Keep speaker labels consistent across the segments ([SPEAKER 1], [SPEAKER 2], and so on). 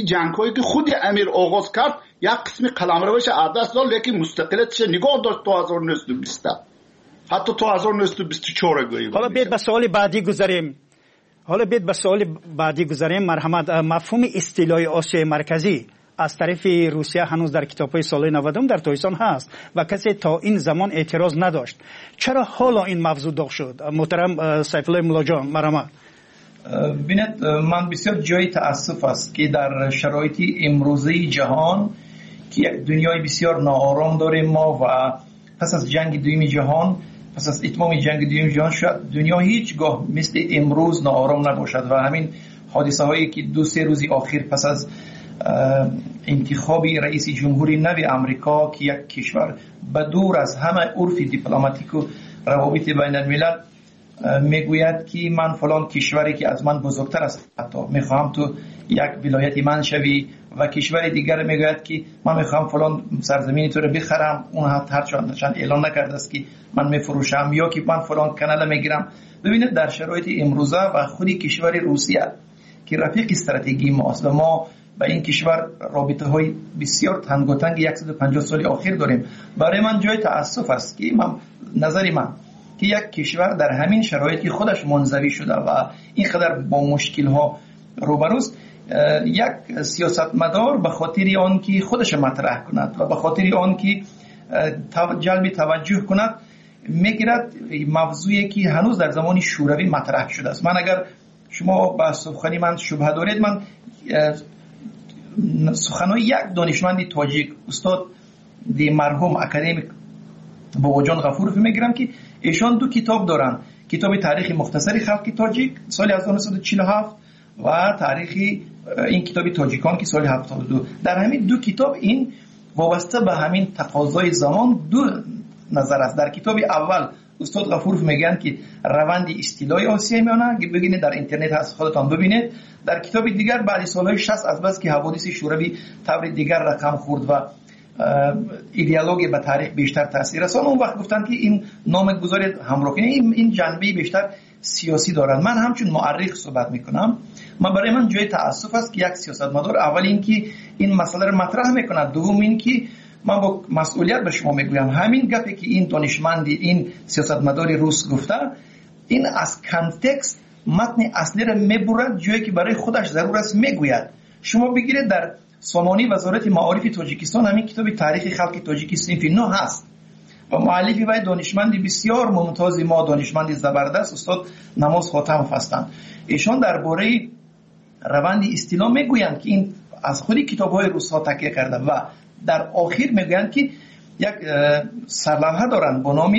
[SPEAKER 1] جنگ‌هایی که خود امیر آغاز کرد یک قسم قلمروش عدس داد، لیکن مستقلیتش نگاه داشت تا 1920 حتی تا 1924 گویی.
[SPEAKER 2] حالا بیاید به سوال بعدی گذاریم. مرحمت، مفهوم اصطلاحی آسیای مرکزی از طرف روسیه هنوز در کتاب‌های سال 90 در تویسان هست و کسی تا این زمان اعتراض نداشت. چرا حالا این موضوع داغ شد؟ محترم سیف الله مولا جان، مرحمت.
[SPEAKER 3] ببینید، من بسیار جای تأسف است که در شرایط امروزی جهان که یک دنیای بسیار ناآرام داریم ما و پس از جنگ دوم جهان، پس از اتمام جنگ دوم جهان، شاید دنیا هیچگاه مثل امروز ناآرام نباشد و همین حادثه هایی که 2-3 روزی آخر پس از انتخاب رئیس جمهوری نو امریکا که یک کشور به دور از همه عرف دیپلماتیک و روابط بین الملل میگوید که من فلان کشوری که از من بزرگتر است حتی میخوام تو یک ولایت من شوی، و کشور دیگر میگوید که من میخوام فلان سرزمینی تو رو بخرم، اون هرچند اعلان نکرده است که من میفروشم، یا که من فلان کانال میگیرم. ببینید در شرایط امروزه و خودی کشور روسیه که رفیق استراتژی ماست و ما با این کشور رابطه های بسیار تنگاتنگ 150 سال اخیر داریم، برای من جای تأسف است که نظر من که یک کشور در همین شرایطی خودش منزوی شده و اینقدر با مشکل ها روبروست، یک سیاستمدار به خاطر آن که خودش مطرح کند و به خاطر آن که جلب توجه کند میگیرد موضوعی که هنوز در زمان شوروی مطرح شده است. من اگر شما با سخنی من شبهه دارید، من سخنهای یک دانشمند تاجیک، استاد مرحوم اکادمیک باباجان غفورov میگیرم که ایشان 2 کتاب دارن، کتاب تاریخ مختصری خلق تاجیک سال 1947 و تاریخ این کتاب تاجیکان که سال 72. در همین 2 کتاب این وابسته به همین تقاضای زمان 2 نظر است. در کتاب اول استاد غفورov میگن که روند اصطلاحی آسیای میانه، ببینید در اینترنت هست خودتان ببینید. در کتاب دیگر بعد سالهای 60 از بس که حوادث شوروی طور دیگر رقم خورد و ایدئولوژی به تاریخ بیشتر تاثیر رساند، اون وقت گفتن که این نامگذاری همراه این جنبه بیشتر سیاسی دارد. من همچون مورخ صحبت میکنم، برای من جای تأسف است که یک سیاستمدار اول این که این مسئله رو مطرح میکند، دوم این که من با مسئولیت به شما میگویم همین گپی که این دانشمند این سیاستمدار روس گفته، این از کانتکست متن اصلی رو میبرد جایی که برای خودش ضرور است میگوید. شما بگیرید در سامانه وزارت معارف تاجیکستان همین کتاب تاریخ خلق تاجیکستان صنف 9 هست و مؤلفی و دانشمندی بسیار ممتاز ما، دانشمندی زبردست، استاد نماز خاتمov هستند. ایشان درباره روند اصطلاح میگویند که این از خودی کتاب‌های روس‌ها تکیه کرده و در آخر میگویند که یک سرلوحه دارند با نام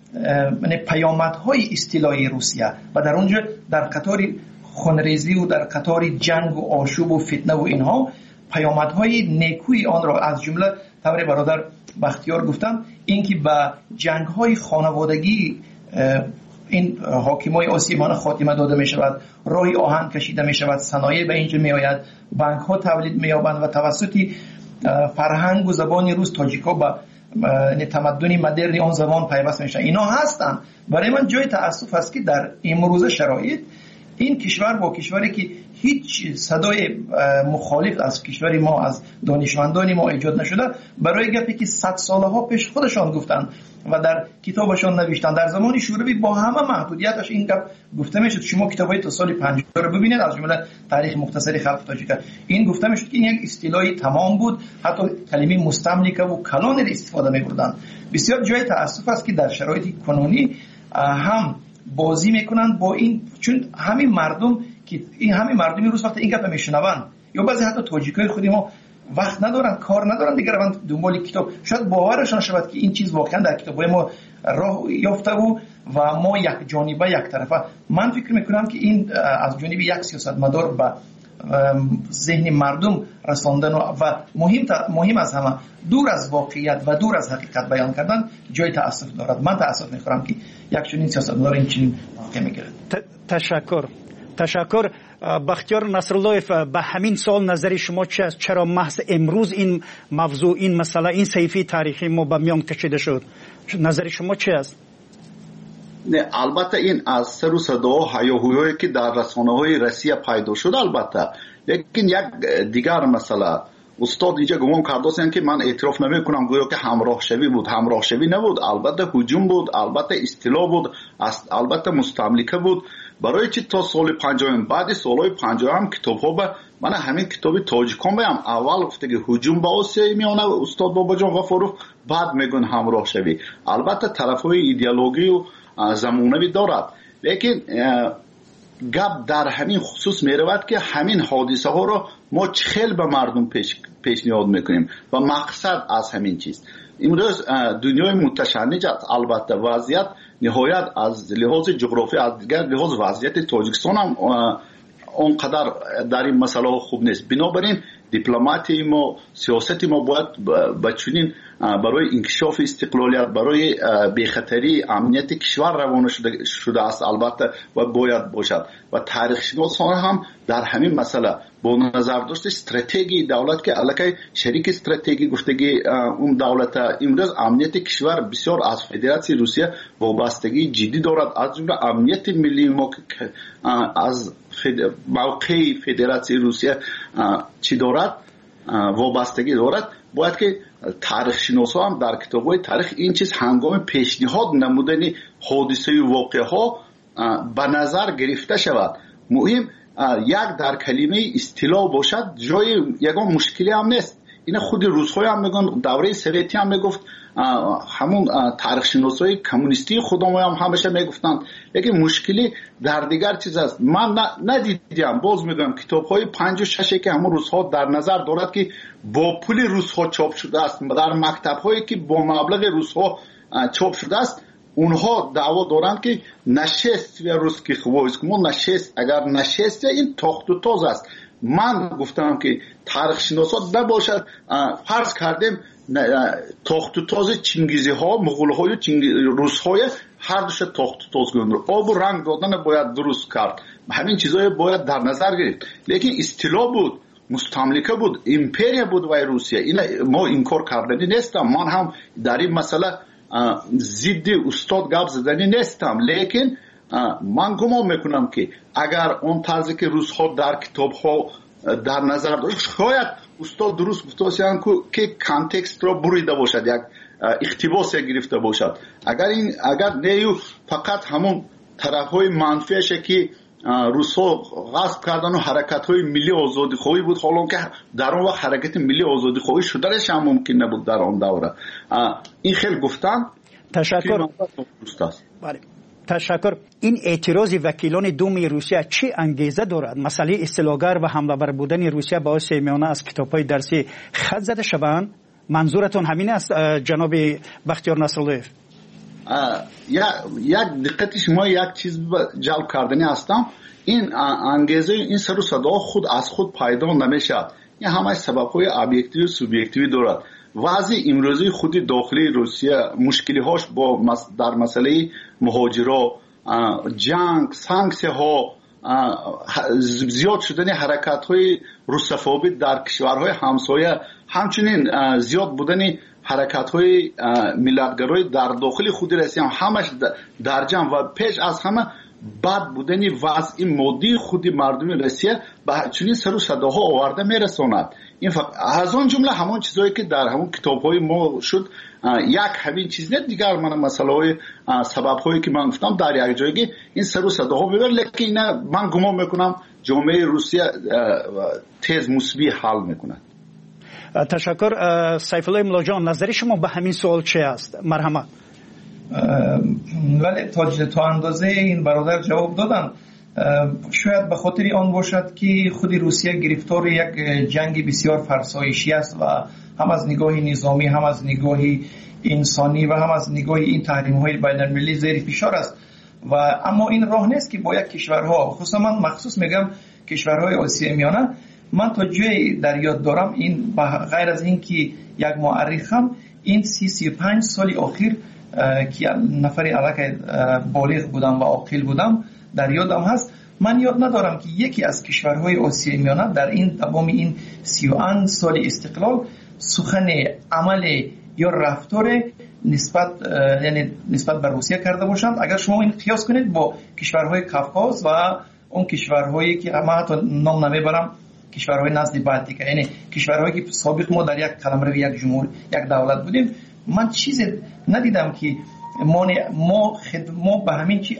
[SPEAKER 3] پیامدهای اصطلاحی روسیه و در اونجا در قطار خونریزی و در قطار جنگ و آشوب و فتنه و اینها پیامدهای نیکوی آن را از جمله طور برادر بختیار گفتم، اینکه به جنگ‌های خانوادگی این حاکمای آسیمان خاتمه داده می شود، راهی آهن کشیده می شود، صنایع به اینجا می آید، بانک ها تولید می یابند و توسط فرهنگ و زبان روس تاجیکا به تمدن مدرن آن زمان پیوست می شود. اینا هستند. برای من جای تأسف است که در امروزه شرایط این کشور با کشوری که هیچ صدای مخالف از کشور ما، از دانشمندان ما ایجاد نشده، برای گپی که 100 سالها پیش خودشان گفتن و در کتابشان نوشتن، در زمان شوروی با همه محدودیتش این گپ گفته میشد. شما کتابای تا سال 50 رو ببینید، از جمله تاریخ مختصری خلق تاجیکستان، این گفته میشد که این یک اصطلاحی تمام بود، حتی کلمه مستملکه و کلان را استفاده می‌بردند. بسیار جای تأسف است که در شرایط کنونی هم بازی میکنن با این، چون همین مردم که این همین مردمی روز وقت این گپ میشنون یا بعضی حتی تاجیکای خودی ما وقت ندارن، کار ندارن دیگه، روند دنبال کتاب، شاید باورشان شود که این چیز واقعا در کتابای ما راه یافته و ما یک جانبه یک طرفه. من فکر میکنم که این از جانب یک سیاستمدار به ذهن مردم رساندن و مهم از همه دور از واقعیت و دور از حقیقت بیان کردن جای تأسف دارد. من تأسف میخورم که یک چنین سیاستمدار این چنین واقع میگیرد.
[SPEAKER 2] تشکر. بختیار نصراللهیف، به همین سال نظر شما چی است؟ چرا محض امروز این موضوع، این مسئله، این صحیفه تاریخی ما به میان کشیده شد؟ نظر شما چی است؟
[SPEAKER 1] نه، البته این از سر و صدا و هیاهویی که در رسانه‌های روسیه پیدا شد، البته لیکن یک دیگر مسئله استاد اینجا گمان کرده که من اعتراف نمی کنم گویا که همراه شوی بود. همراه شوی نبود، البته هجوم بود، البته استیلا بود، البته مستملکه بود. برای چی تا سال 50 بعد سالهای 50 هم کتاب ها من همین کتابی تاجیکان بیم اول گفته که هجوم با آسیای میانه استاد بابا جان غفورov، بعد میگن همراه شوی. البته طرف های ایدئولوژی و زمانوی دارد، لیکن گپ در همین خصوص میرود که همین حادثه ها را ما خیلی به مردم پیشنهاد میکنیم و مقصد از همین چیز. امروز دنیای متشنج است، البته وضعیت نهایت از لحاظ جغرافی، از دیگر لحاظ وضعیت تاجیکستان هم اونقدر در این مسئله خوب نیست. بنابراین دیپلماتی ما، سیاستی ما باید بچونین برای انکشاف استقلالیت، برای بی‌خطری امنیت کشور روانه شده است البته و باید باشد. و تاریخ شناسان هم در همین مسئله با نظر داشته استراتژی دولت که علاقه شریک استراتژی گفتگی اون دولت امروز امنیت کشور بسیار از فدراسیون روسیه وابستگی جدی دارد، از جمله امنیت ملی ما از موقع فدراسیون روسیه چی دارد وابستگی دارد. باید که تاریخ شناسا هم در کتاب‌های تاریخ این چیز هنگام پیشنهاد نمودن حادثه واقعه ها به نظر گرفته شود. مهم یک در کلمه اصطلاح باشد، جای یگان مشکلی هم نیست. این خود روس‌ها هم میگن، دوره سوویتی هم میگفت، همون تاریخ شناسای کمونیستی خودمون هم همیشه میگفتند. لیکن مشکلی در دیگر چیز است. من ندیدم، باز میگم کتاب‌های 5 و 6 که همون روس‌ها در نظر دارد که با پول روس‌ها چاپ شده است، در مکتب‌هایی که با مبلغ روس‌ها چاپ شده است، اونها دعوا دارند که نشست و روسکی خوایسکمون نشست، اگر نشست این تاخت و تاز است. من گفتم که تاریخ شناسا نباشد، فرض کردیم تاخت و تاز چنگیزی ها، مغول های روس های هر دوش تاخت و تاز گذاشتن، آب و رنگ دادن باید درست کرد، همین چیزهای باید در نظر گرفت. لیکن اصطلاح بود، مستملکه بود، امپریا بود و روسیه، این ما انکار کردنی نیستم. من هم در این مسئله ضد استاد گپ زدنی نیستم، لیکن من گمان میکنم که اگر اون طرزی که روس ها در کتاب ها در نظر داشت، شاید استاد درست گفتن که کانتکست را بریده باشد، یک اقتباس گرفته باشد. اگر نیو فقط همون طرف های منفیش که روس ها غصب کردن و حرکت های ملی آزادی خواهی بود، حالا که در اون وقت حرکت ملی آزادی خواهی شدنش هم ممکن نبود در اون دوره. این خیلی گفتن.
[SPEAKER 2] تشکر. بله. تشکر. این اعتراض وکیلان دوم روسیه چه انگیزه دارد؟ مسئله اصطلاحگر و حمله بر بودن روسیه با آسیای میانه از کتاب‌های درسی خط زده شوند؟ منظورتون همین است جناب بختیار نصراللویف؟ یک دقت شما یک چیز جلب کردنی هستم. این انگیزه، این سر و صدا خود از خود پیدا نمیشد. این همه سبب‌های ابجکتیو و سوبژکتیو دارد. وضع امروزی خود داخلی روسیه مشکلی هاش با در مسئله مهاجرا، جنگ، سانکسیون ها، زیاد شدن حرکت های روسفوبی در کشورهای همسایه، همچنین زیاد بودن حرکت های ملتگرای در داخل خود روسیه همش در جمع و پیش از همه بد بودن وضع مادی خود مردم روسیه به چنین سر و صداها آورده میرساند. این از اون جمله همون چیزایی که در همون کتاب‌های ما شد، یک همین چیز نه دیگر، من مسئله سبب‌هایی که من گفتم در یک جایی این سر و صداها میبره، لیکن اینا من گمان میکنم جامعه روسیه تیز مسبی حل میکنه. تشکر. سیف الله املا جان، نظر شما به همین سوال چه است؟ مرحمت.
[SPEAKER 3] ولی تا اندازه این برادر جواب دادن. شاید به خاطر آن باشد که خود روسیه گرفتار یک جنگ بسیار فرسایشی است و هم از نگاه نظامی، هم از نگاه انسانی و هم از نگاه این تحریم‌های بین‌المللی زیر فشار است. و اما این راه نیست که با یک کشورها، خصوصا من مخصوص میگم کشورهای آسیای میانه، من تا جای در یاد دارم، این غیر از این که یک مورخم، این 35 سال اخیر که نفری علاقه بالغ بودم و عاقل بودم در یادم هست، من یاد ندارم که یکی از کشورهای آسیای میانه در این تمام این 31 سال استقلال سخن عمل یا رفتار نسبت به روسیه کرده باشند. اگر شما این قیاس کنید با کشورهای کافکاز و اون کشورهایی که من حتی نام نمیبرم، کشورهای نزد بالتیک، یعنی کشورهایی که سابق ما در یک قلمرو یک جمهور یک دولت بودیم، من چیزی ندیدم که ما به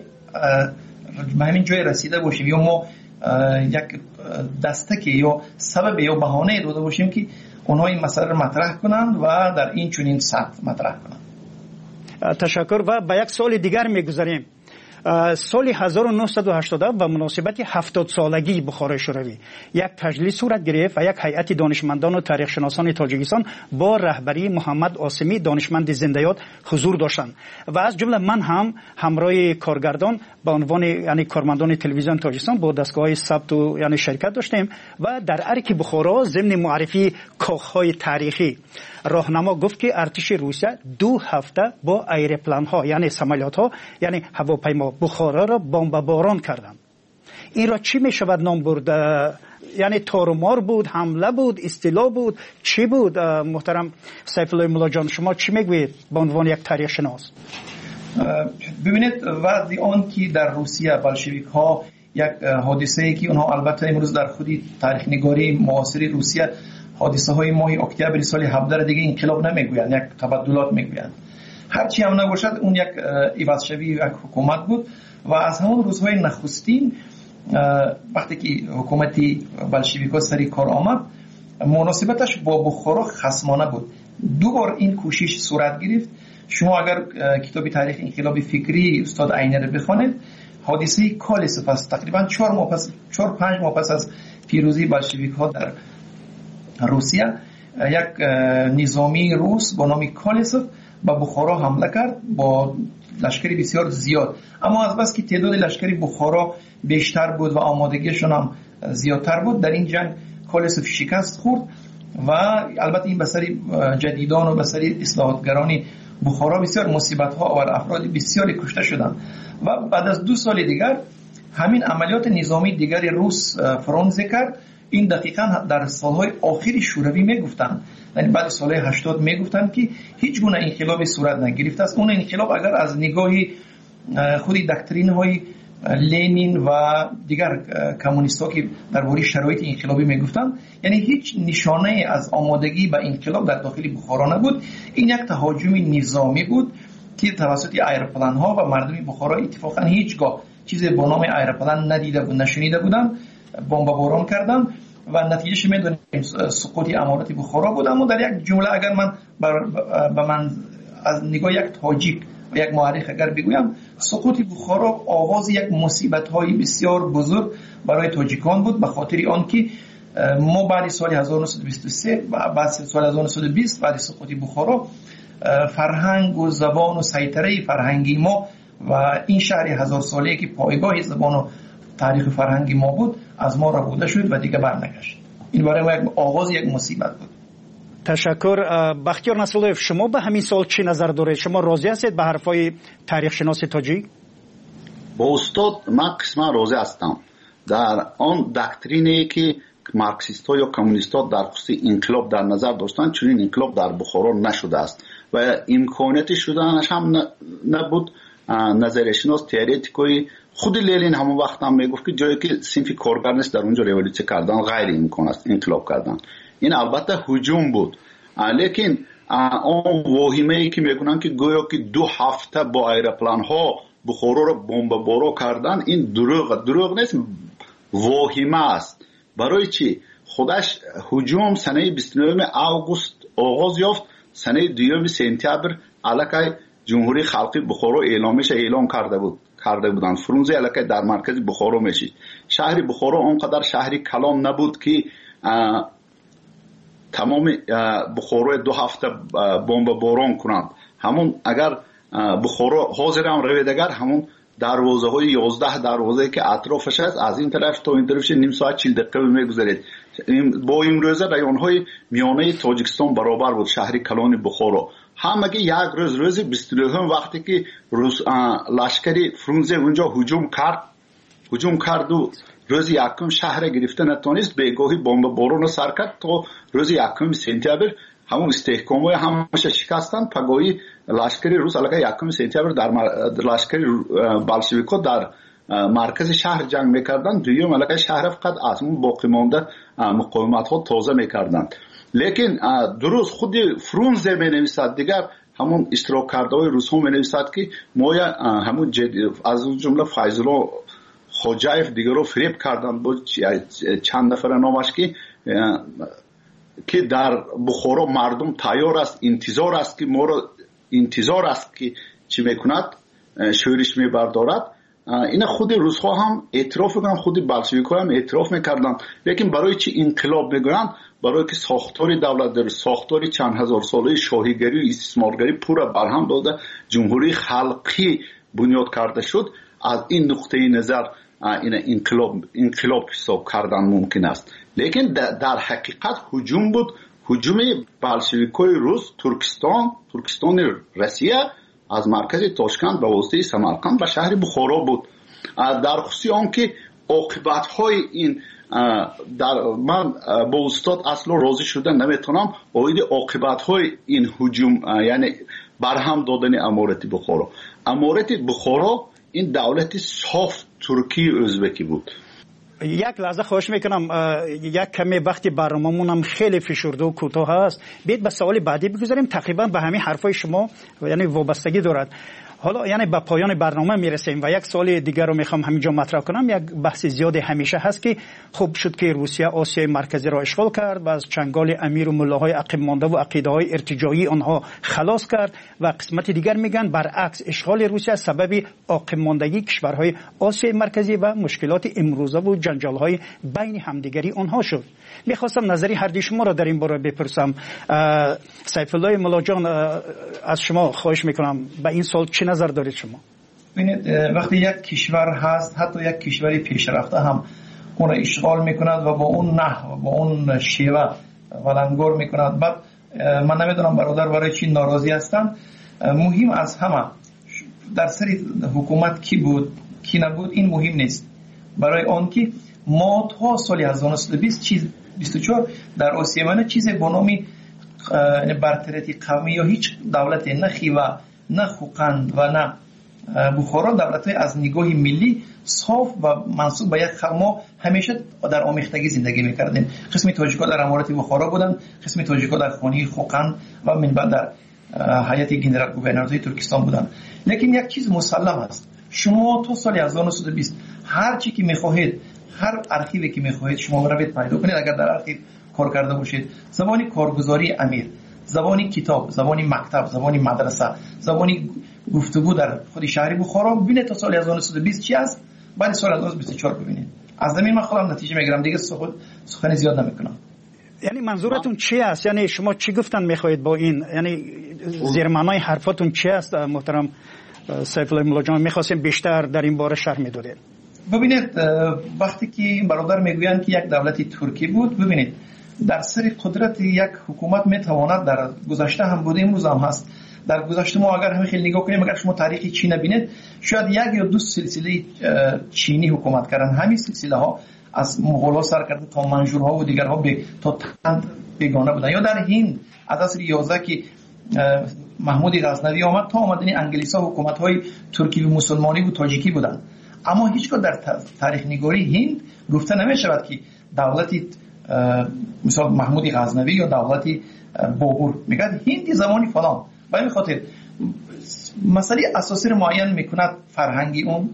[SPEAKER 3] همین جای رسیده باشیم یا ما یک دستک یا سبب یا بهانه داده باشیم که اونها این مسئله رو مطرح کنند و در این چنین سطح مطرح کنند.
[SPEAKER 2] تشکر. و به یک سوال دیگر میگذاریم. سال 1980 و مناسبت 70 سالگی بخارای شوروی یک تجلیس صورت گرفت و یک هیئت دانشمندان و تاریخ شناسان تاجیکستان با رهبری محمد عاصمی دانشمند زنده‌یاد حضور داشتند و از جمله من هم همراه کارگردان به عنوان یعنی کارمندان تلویزیون تاجیکستان با دستگاه ثبت و یعنی شرکت داشتیم و در ارک بخارا ضمن معرفی کاخهای تاریخی راهنما گفت که ارتش روسیه 2 هفته با ایروپلان ها یعنی سمالیات ها یعنی هواپیما بخارا را بمباران کردند. این را چی می شود نام برد؟ یعنی تارمار بود، حمله بود، استیلا بود، چی بود؟ محترم سیف الله مولا جان، شما چی میگویید به عنوان یک تاریخ شناس؟
[SPEAKER 3] ببینید وقتی آن که در روسیه بلشویک ها یک حادثه ای که اونها البته امروز در خودی تاریخ نگاری معاصر روسیه حادثه های ماه اکتبر سال 17 دیگه انقلاب نمیگویند، یک تبدلات میگویند. هرچی هم نباشد اون یک عوض شوی یک حکومت بود و از همون روزهای نخستین وقتی که حکومتی بلشویک‌ها سری کار آمد مناسبتش با بخارا خصمانه بود. 2 بار این کوشش صورت گرفت. شما اگر کتاب تاریخ انقلاب فکری استاد عینی رو بخونید، حادثه کالسف است تقریبا 4-5 ماه پس از پیروزی بلشویک‌ها در روسیه، یک نظامی روس با نام کالسف به بخارا حمله کرد با لشکری بسیار زیاد، اما از بس که تعداد لشکری بخارا بیشتر بود و آمادگیشون هم زیادتر بود، در این جنگ کالسف شکست خورد و البته این بسری جدیدان و بسری اصلاحاتگرانی بخارا بسیار مصیبت ها و افراد بسیاری کشته شدند و بعد از 2 سال دیگر همین عملیات نظامی دیگر روس فرانسه کرد. این دقیقاً در سالهای آخری شوروی میگفتند، یعنی بعد سالهای 80 میگفتند که هیچ گونه انقلابی صورت نگرفته است. اون انقلاب اگر از نگاهی خودی دکترین های لنین و دیگر کمونیست ها که درباره شرایط انقلابی میگفتند، یعنی هیچ نشانه از آمادگی به انقلاب در داخل بخارا نبود. این یک تهاجم نظامی بود که توسط ایروپلان ها و مردم بخارا اتفاقا هیچگاه چیزی به نام ایروپلان ندیده بود نشنیده بودند، بمباران کردن و نتیجهش میدونیم سقوط امارات بخارا بود. اما در یک جمله اگر من به من از نگاه یک تاجیک و یک مورخ اگر بگویم، سقوط بخارا آغاز یک مصیبت های بسیار بزرگ برای تاجیکان بود، به خاطر آنکه ما بعد سال 1923 و بعد سال 1920 بعد سقوط بخارا فرهنگ و زبان و سیطره فرهنگی ما و این شهر 1000 ساله که پایگاه زبان و تاریخ فرهنگی ما بود از ما را بوده شد و دیگه برنگشت. این برای ما آغاز یک مصیبت بود.
[SPEAKER 2] تشکر. بختیار نصراللهیف، شما به همین سال چی نظر دارید؟ شما راضی هستید به حرفای تاریخ شناس تاجیک؟
[SPEAKER 1] با استاد من قسما راضی هستم. در آن دکترینی که مارکسیست ها یا کمونیست ها در خصوص انقلاب در نظر داشتن، چنین انقلاب در بخارا نشده است و امکانیت شدنش هم نبود. نظریه شناس تئوریتیکوی خود لنین همون وقت هم میگفت که جایی که صنف کارگر نیست در اونجا ریولوسیون کردن غیر امکان است، انقلاب کردن. این البته هجوم بود، لیکن اون واهمه ای که میگن که گویا که 2 هفته با ایروپلان ها بخارا رو بمباران کردن، این دروغ نیست، واهمه است. برای چی؟ خودش هجوم سنه 29 آگوست آغاز یافت، سنه 2 سپتامبر علاقه جمهوری خلقی بخارا اعلام کرده بودند. فرانسه علاقه در مرکز بخارا میشید. شهر بخارا اونقدر شهری کلان نبود که تمام بخارا 2 هفته بمباران کنند. همون اگر بخارا حاضر هم رویدگر همون دروازه های 11 دروازه که اطرافش است، از این طرف تا این طرفش نیم ساعت 40 دقیقه میگذرید. با امروزه رایون های میانه تاجیکستان برابر بود شهری کلان بخارا. همگی یک روز 29 وقتی که لشکری فرانسه اونجا هجوم کرد و روز 1 شهر گرفته نتونست، بیگاهی بمباران سر کرد تا روز 1 سپتامبر همون استحکام‌های همش شکستن. پگاهی لشکری روس علاقه 1 سپتامبر در لشکری بلشویک‌ها در مرکز شهر جنگ میکردن، دوم علاقه شهر فقط از اون باقی مانده مقاومت ها تازه میکردن. لیکن درست خود فرونزه می نویسد، دیگر همون اشتراک کرده های روس ها می نویسد که ما همون از اون جمله فیض‌الله خوجایف دیگر رو فریب کردن بود چند نفر نامش که در بخارا مردم تیار است، انتظار است که ما رو انتظار است که چی میکند، شورش میبردارد. این خود روس ها هم اعتراف میکنن، خود بلشویک ها هم اعتراف میکردن. لیکن برای چی انقلاب میگویند؟ برای که ساختار دولت در ساختار چند هزار ساله شاهیگری و استثمارگری پورا برهم داده، جمهوری خلقی بنیاد کرده شد. از این نقطه نظر این انقلاب حساب کردن ممکن است. لیکن در حقیقت هجوم بود، هجوم بلشویکای روس ترکستان روسیه از مرکز تاشکند به واسطه سمرقند به شهر بخارا بود. در خصوص آنکه عاقبت های این من با استاد اصلا راضی شدن نمیتونم اوید عاقبت های این هجوم، یعنی برهم دادن امارت بخارا این دولت صاف ترکی ازبکی بود.
[SPEAKER 2] یک لحظه خواهش میکنم، یک کمی وقتی برنامه‌مون هم خیلی فشرده و کوتاه است، بیاید به سوال بعدی بگذاریم. تقریبا به همین حرفای شما یعنی وابستگی دارد. حالا یعنی به پایان برنامه میرسیم و یک سوال دیگر رو میخوام همینجا مطرح کنم. یک بحث زیاد همیشه هست که خوب شد که روسیه آسیای مرکزی را اشغال کرد و از چنگال امیر و ملاهای عقب مانده و عقیده‌های ارتجاعی آنها خلاص کرد و قسمت دیگر میگن برعکس اشغال روسیه سبب عقب ماندگی کشورهای آسیای مرکزی و مشکلات امروزه و جنجال‌های بین همدیگری آنها شد. میخواستم نظری هر دوی شما را در این باره بپرسم. سیف الله ملا جان، از شما خواهش میکنم به این سوال چه نظر دارید شما؟
[SPEAKER 3] ببینید، وقتی یک کشور هست، حتی یک کشوری پیشرفته هم اون را اشغال میکند و با اون نحو و با اون شیوه ولنگار میکند. بعد من نمیدونم برادر برای چی ناراضی هستند. مهم از همه در سر حکومت کی بود کی نبود این مهم نیست، برای آن که ما تا سال 1924 در آسیای چیزی به نام برتریتی قومی یا هیچ دولت نه خیوه نه خوقند و نه بخارا دولت‌های از نگاه ملی صاف و منسوب به یک ما همیشه در آمیختگی زندگی می‌کردیم. قسم تاجیک‌ها در امارت بخارا بودند، قسم تاجیک‌ها در خانه خوقند و من بعد در هیئت گنرال گوورنورهای ترکستان بودند. لیکن یک چیز مسلم است، شما تا سال 1920 هر چی که می‌خواهید، هر ارشیوی که می‌خواهید شما روید پیدا کنید. اگر در ارشیو کار کرده باشید، زبانی کارگزاری امیر، زبانی کتاب، زبانی مکتب، زبانی مدرسه، زبانی گفتگو در خود شهر بخارا ببینید تا سال 1920 چی است، بعد سال 1924 ببینید. از زمین من خودم نتیجه میگیرم، دیگه سخن زیاد نمیکنم.
[SPEAKER 2] یعنی منظورتون چی است؟ یعنی شما چی گفتن میخواهید با این؟ یعنی زیر معنای حرفاتون چی است محترم سیف الله ملا جان؟ میخواستیم بیشتر در این باره شرح میدادید.
[SPEAKER 3] ببینید، وقتی که برادر میگویند که یک دولتی ترکی بود، ببینید در سر قدرت یک حکومت میتواند، در گذشته هم بوده امروز هم هست، در گذشته ما اگر همین خیلی نگاه کنیم، اگر شما تاریخ چین ببینید شاید یک یا دو سلسله چینی حکومت کردن. همین سلسله ها از مغول سر کرده تا منجورها و دیگرها تا تند بیگانه بودن. یا در هند از عصر 11 که محمود غزنوی آمد تا آمدن انگلیس ها حکومت های ترکی و مسلمانی و تاجیکی بودن. اما هیچگاه در تاریخ نگاری هند گفته نمی شود که دولتی مثلا محمود غزنوی یا دولتی بابور، میگه هند زمانی فلان. به این خاطر مسئله اساسی رو معین میکند فرهنگی اون،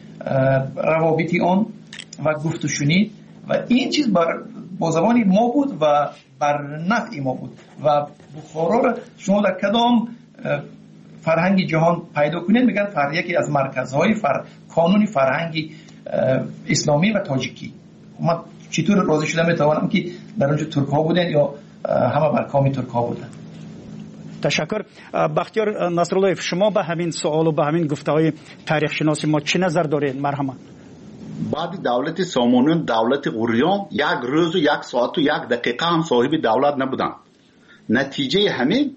[SPEAKER 3] روابطی اون و گفت و شنید، و این چیز با زبانی ما بود و بر نفع ما بود. و بخارا رو شما در کدام فرهنگی جهان پیدا کنید میگن یکی از مرکزهای کانونی فرهنگی اسلامی و تاجیکی. من چطور راضی شدم میتوانم که در اونجا ترک ها بودن یا همه برکامی ترک ها بودن.
[SPEAKER 2] تشکر. بختیار نصرالله، شما به همین سوال و به همین گفته‌های تاریخ شناسی ما چه نظر دارید؟ مرحمت.
[SPEAKER 1] بعد دولت سامانیان، دولت غوریان یک روز و یک ساعت و یک دقیقه هم صاحب دولت نبودن. نتیجه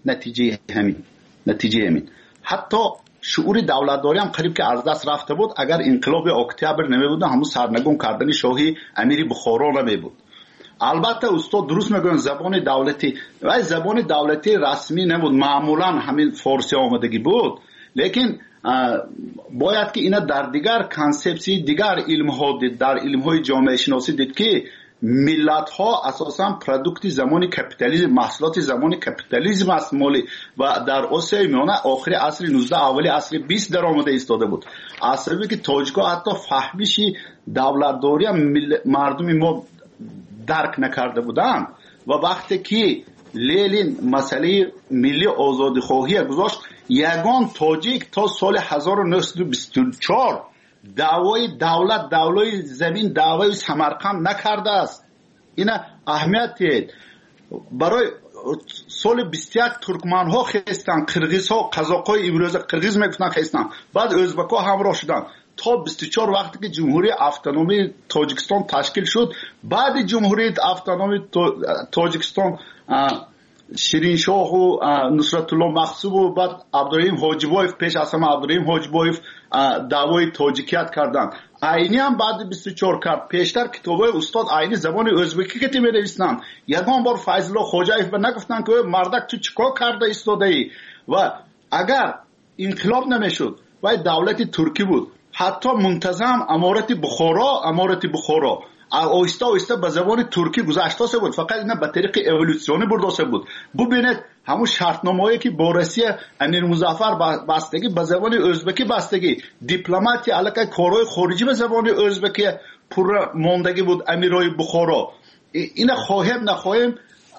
[SPEAKER 1] همین حتی شعور دولتداری هم قریب که از دست رفته بود. اگر انقلاب اکتبر نمی بود همون سرنگون کردن شاهی امیر بخارا نمی بود. البته استاد درست میگن زبان دولتی و زبان دولتی رسمی نبود، معمولا همین فارسی آمدگی بود. لیکن باید که اینا در دیگر کانسپسی دیگر علم ها دید، در علم های جامعه شناسی دید که ملت ها اساسا پروداکت زمان کپیتالیسم، محصولات زمان کپیتالیسم است مالی و در آسیای میانه آخر عصر 19 اولی عصر 20 در آمده ایستاده بود. عصری که تاجیک‌ها حتی فهمیشی دولتداری مردم ما درک نکرده بودند و وقتی که لنین مسئله ملی آزادی خواهی گذاشت، یگان تاجیک تا سال 1924 دعوای دولت، دعوای زمین، دعوای سمرقند نکرده است. این اهمیت برای سال 21 ترکمن ها خستن، قرغیز ها، قزاق های امروز قرغیز میگفتن خستن، بعد ازبک ها همراه شدن تا 24 وقتی که جمهوری اتونومی تاجیکستان تشکیل شد. بعد جمهوری اتونومی تاجیکستان شیرین شاه و نصرت الله مخصوب و بعد عبدالرحیم حاجیبایف، پیش از همه عبدالرحیم حاجیبایف دعوای تاجیکیت کردن. عینی هم بعد 24 کرد. پیشتر کتابای استاد عینی زبان ازبکی که می نویسن. یگان بار فیض الله خوجایف به نگفتن که مردک تو چیکار کرده ایستاده ای؟ و اگر انقلاب نمیشد و دولت ترکی بود، حتی منتظم امارت بخارا آیسته آیسته به زبان ترکی گذاشته بود، فقط اینا به طریق اِوولوسیونی برداشته بود. ببینید همون شرطنامه‌ای که با روسیه امیر مظفر بستگی به زبان ازبکی بستگی، دیپلماتی علاقه کارهای خارجی به زبان ازبکی پر ماندگی بود. امیرای بخارا اینا خواهیم نخواهیم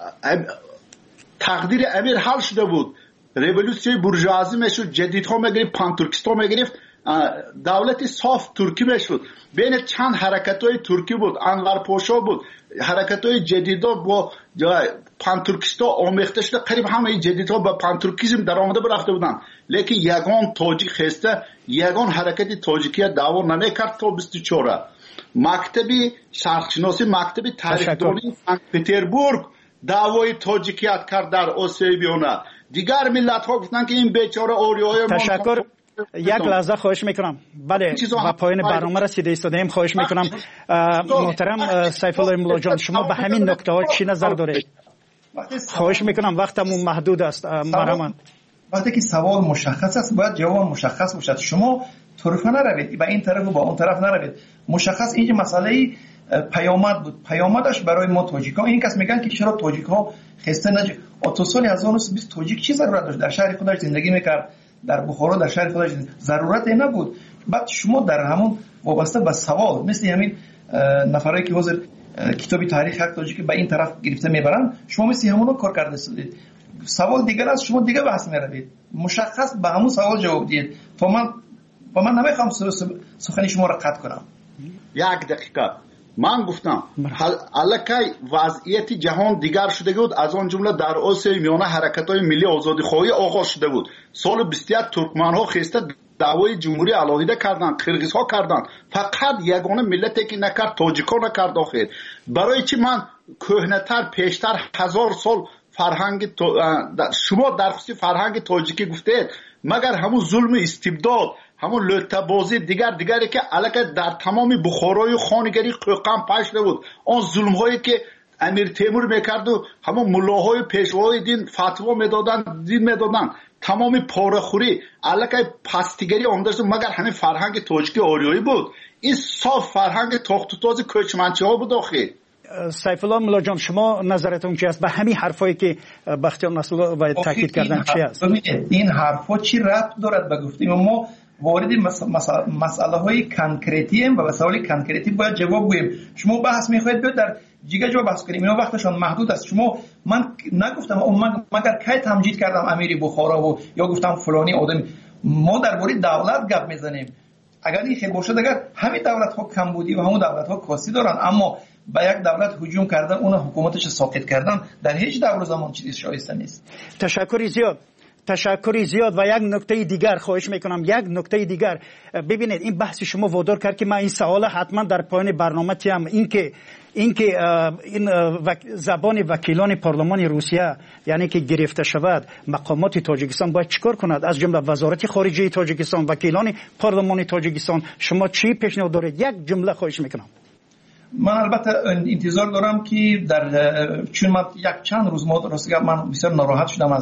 [SPEAKER 1] تقدیر امیر حل شده بود. رولوسیون بورژوازی میشد، جدیدها میگرفت، پان ترکستان میگرفت، دولت صاف ترکی میشد. بین چند حرکت‌های ترکی بود، انور پاشا بود، حرکت‌های جدیدا با پان ترکستان آمیخته شده، قریب همه جدیدها با پان ترکیسم در آمده برفته بودن. لیکن یگان تاجیک خسته، یگان حرکت تاجیکیت دعوا نمیکرد تا 24. مکتبی شرقشناسی، مکتبی تاریخ‌دانی سن پترزبورگ دعوای تاجیکیت کرد در آسیای میانه. دیگر ملت‌ها گفتن که این بیچاره آریاهای ما.
[SPEAKER 2] تشکر. یک لحظه خواهش میکنم. بله، با پایان برنامه رسیده ایستادیم. خواهش میکنم محترم سیف الله مولا جان، شما به همین نکته ها چی نظر دارید؟ خواهش میکنم، وقتمون محدود است. مرحمت.
[SPEAKER 3] وقتی که سوال مشخص است باید جواب مشخص باشد. شما طرفه نروید، به این طرف و با اون طرف نروید. مشخص اینجا مسئله پیامد بود، پیامدش برای ما تاجیک‌ها. این کس میگن که چرا تاجیک‌ها خسته نشه؟ تا سال 1920 تاجیک چی ضرورت داشت؟ در شهر خودش زندگی میکرد، در بخارا در شهر خودش ضرورت نبود. بعد شما در همون وابسته به سوال مثل همین نفرایی که حاضر کتابی تاریخ حق تاجیک به این طرف گرفته میبرن، شما مثل همون کار کرده هستید. سوال دیگر است، شما دیگه بحث میروید. مشخص به همون سوال جواب دید. تا من نمیخوام سخن شما را قطع کنم.
[SPEAKER 1] یک دقیقه من گفتم الکی وضعیت جهان دیگر شده بود، از آن جمله در آسیای میانه حرکت‌های ملی آزادی خواهی آغاز شده بود. سال 21 ترکمن‌ها خسته دعوای جمهوری علاهیده کردند، قرغیزها کردند. فقط یگانه ملتی که نکرد تاجیک‌ها نکرد. آخر برای چی من کهنه‌تر پیشتر 1000 سال فرهنگ شما در خصوص فرهنگ تاجیکی گفتید، مگر همون ظلم استبداد، همون لطبازی دیگری که علاقه در تمام بخارای خانگری قوقم پشت بود، آن ظلم هایی که امیر تیمور میکرد و همون ملاهای پیشوای دین فتوا میدادن، دین میدادن، تمام پاره‌خوری علاقه پستیگری آمداشت، مگر همین فرهنگ تاجیکی آریایی بود؟ این صاف فرهنگ تاخت و تاز کوچمنچی ها بود. آخه
[SPEAKER 2] سیف الله مولا جان، شما نظرتون چی است به همین حرفایی که بختیار نصرالله باید تاکید کردن چی است؟
[SPEAKER 3] این حرفا چی ربط دارد به گفتیم ما؟ وارد مسئله های کانکریتی و مسائل کانکریتی باید جواب گوییم. شما بحث میخواید بیاد در جیگه جواب بحث کنیم، اینا وقتشان محدود است. من نگفتم مگر کی تمجید کردم امیر بخارا و یا گفتم فلانی آدم. ما درباره دولت گپ میزنیم. اگر این خیلی باشد، اگر همین دولت ها کمبودی و همون دولت ها کاستی دارن، اما به یک دولت هجوم کردن، اون حکومتش ساقط کردن، در هیچ دور زمان چیزی شایسته نیست.
[SPEAKER 2] تشکری زیاد. و یک نکته دیگر خواهش میکنم، یک نکته دیگر. ببینید این بحث شما وادار کرد که من این سوال حتما در پایان برنامه تیم، اینکه این زبان وکیلان پارلمان روسیه یعنی که گرفته شود، مقامات تاجیکستان باید چیکار کند؟ از جمله وزارت خارجه تاجیکستان، وکیلان پارلمان تاجیکستان، شما چی پیشنهاد دارید؟ یک جمله خواهش میکنم.
[SPEAKER 3] من البته انتظار دارم که چون من یک چند روز من بسیار ناراحت شدم از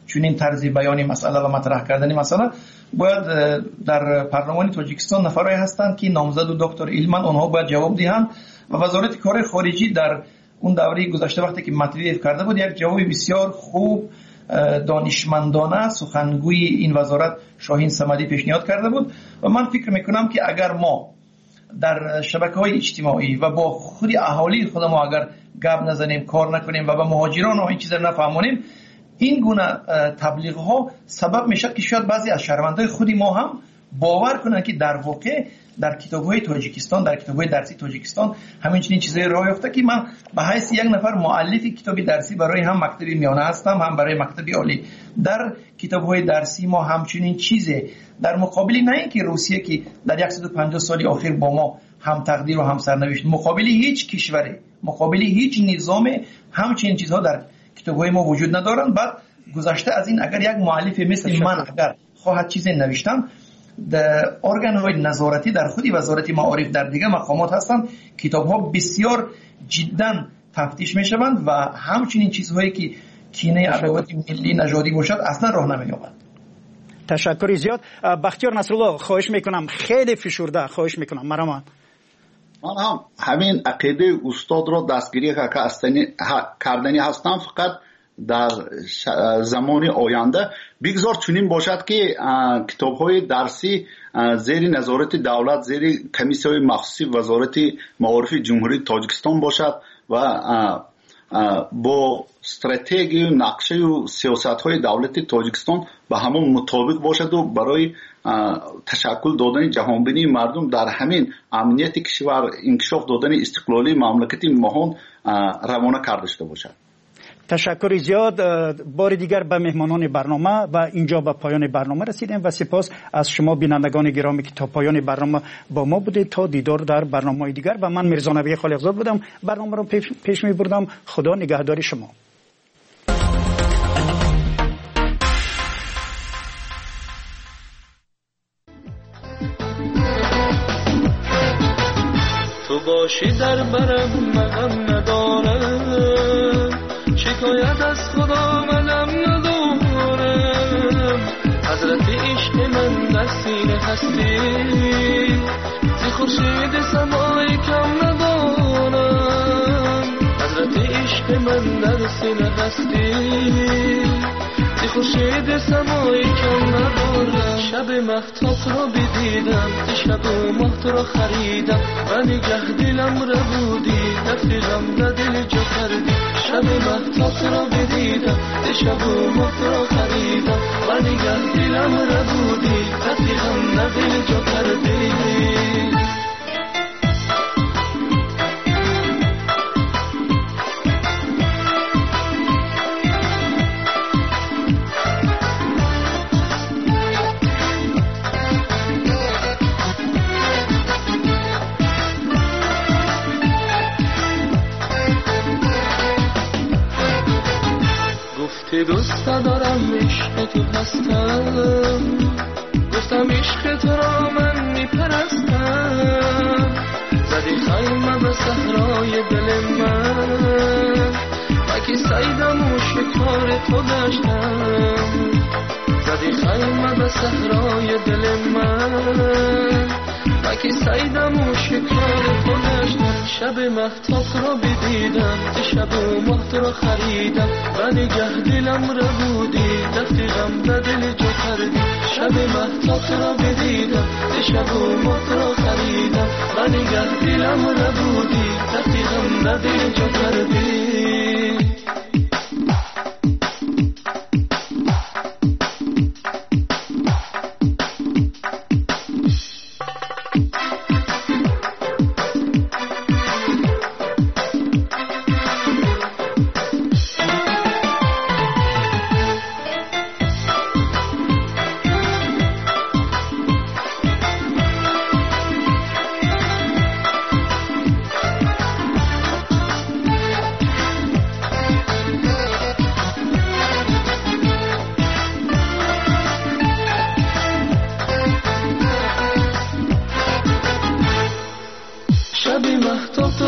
[SPEAKER 3] چنین طرز بیان مسئله و مطرح کردن مسئله. باید در پارلمان تاجیکستان نفرایی هستند که نامزد و دکتر ایلمن، اونها باید جواب دهند و وزارت کار خارجی در اون دوره گذشته وقتی که مطرح کرده بود یک جواب بسیار خوب دانشمندانه سخنگوی این وزارت شاهین صمدی پیشنهاد کرده بود و من فکر میکنم که اگر ما در شبکه‌های اجتماعی و با خود اهالی خودمون اگر گپ نزنیم، کار نکنیم و به مهاجران و این چیزا نفهمونیم، این گونه تبلیغ ها سبب میشه که شاید بعضی از شهروندای خودی ما هم باور کنن که در واقع در کتاب‌های تاجیکستان، در کتاب‌های درسی تاجیکستان همین چنین چیزایی راه یافته که من به حیث یک نفر مؤلف کتاب درسی برای هم مکتب میانه هستم، هم برای مکتب عالی. در کتاب‌های درسی ما همچنین چیزه در مقابل نه اینکه روسیه که در 150 سال اخیر با ما هم تقدیر و هم سرنوشت، مقابل هیچ کشوری، مقابل هیچ نظام همچنین چیزها در کتاب‌های ما وجود ندارن. بعد گذشته از این اگر یک مؤلف مثل من اگر خواهد چیزی نوشتم، در ارگان‌های نظارتی در خودی وزارت معارف در دیگه مقامات هستند، کتاب‌ها بسیار جداً تفتیش می‌شوند و همچنین چیزهایی که کینه عداوت ملی نژادی باشد اصلا راه نمی‌یابد.
[SPEAKER 2] تشکر زیاد. بختیار نصرالله خواهش میکنم، خیلی فشرده خواهش میکنم. مرحبا.
[SPEAKER 1] من هم همین عقیده استاد را دستگیری کردنی هستم، فقط در زمان آینده بگذار چنین باشد که کتاب‌های درسی زیر نظارت دولت، زیر کمیسیون مخصوصی وزارت معارف جمهوری تاجیکستان باشد و با استراتژی و نقشه و سیاست‌های دولت تاجیکستان به همون مطابق باشد و برای تشکل دادن جهانبینی مردم در همین امنیت کشور انکشاف دادن استقلالی مملکت مهان روانه کرده شده باشد.
[SPEAKER 2] تشکر زیاد. بار دیگر به مهمانان برنامه و اینجا به پایان برنامه رسیدیم و سپاس از شما بینندگان گرامی که تا پایان برنامه با ما بودید. تا دیدار در برنامه دیگر و من میرزا نبی خالقزاد بودم، برنامه رو پیش می بردم. خدا نگهدار شما.
[SPEAKER 4] تو باشی در برم من ندارم، شکایت از خدا منم ندارم. حضرت عشق من در سینه هستی، زی خورشید سمای کم ندارم. حضرت عشق من در سینه هستی، زی خورشید سمای کم ندارم. شب مهتاب را بدیدم، شب و ماه را خریدم و نگه دلم را بودی، رفتی غم در دل جا کردی. شب مهتاب را بدیدم، شب و ماه را خریدم و نگه دلم را بودی، رفتی غم در دل جا کردی. دوست دارم عشق تو هستم، گفتم عشق تو را من میپرستم. زدی خیمه به صحرای دل من، بکی سیدم و شکار تو گشتم. زدی خیمه به صحرای دل من، بکی سیدم و شکار تو گشتم. شب مهتاب را بدیدم، شب و ماه را خریدم و نگه دلم را بودی، رفتی غم در دل جا کردی. شب مهتاب را بدیدم، شب و ماه را خریدم و نگه دلم را بودی، رفتی غم در دل جا کردی.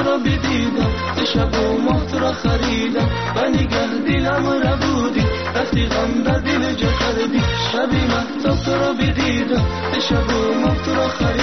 [SPEAKER 4] شب و ماه را خریدم و نگه دلم را بودی، وقتی غم در دل جا کردی شبی مهتاب تو را بدیدم شب و ماه تو را خریدم